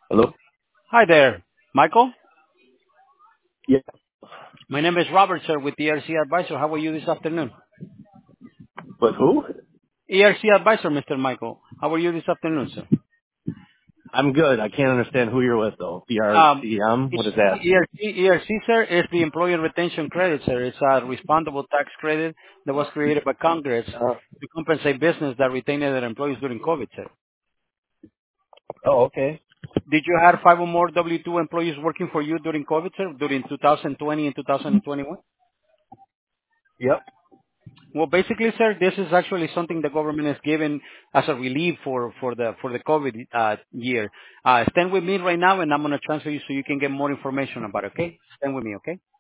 Hello? Hi there, Michael. Yeah. My name is Robert, sir, with ERC Advisor. How are you this afternoon? But who? ERC Advisor, Mr. Michael. How are you this afternoon, sir? I'm good. I can't understand who you're with though. Um, BRCM? it's What is that? ERC, sir, is the Employer Retention Credit, sir. It's a respondable tax credit that was created by Congress Uh, to compensate business that retained their employees during COVID, sir. oh, okay. Did you have five or more W-2 employees working for you during COVID, sir, during 2020 and 2021? Yep. Well, basically, sir, this is actually something the government is giving as a relief for the COVID year. Stand with me right now, and I'm gonna transfer you so you can get more information about it. Okay? Stand with me, okay?